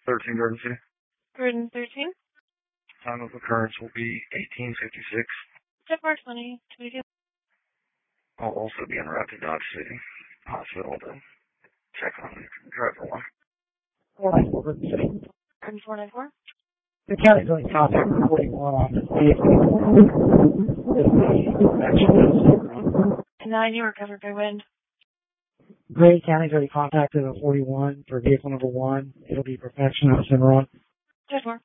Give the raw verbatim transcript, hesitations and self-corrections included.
thirteen Garden City. Garden thirteen. Time of occurrence will be eighteen fifty-six. ten four twenty twenty-two. I'll also be en route to Dodge City Hospital to check on the driver one. four nine four Garden City. Garden four nine four. The county's only contact forty-one on the vehicle. nine, you were covered by wind. Gray County's already contacted a forty-one for vehicle number one. It'll be perfection of Cimarron. ten four.